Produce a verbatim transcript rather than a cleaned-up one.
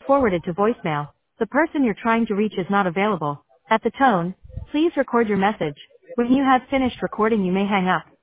forwarded to voicemail. The person you're trying to reach is not available. At the tone, please record your message. When you have finished recording, you may hang up.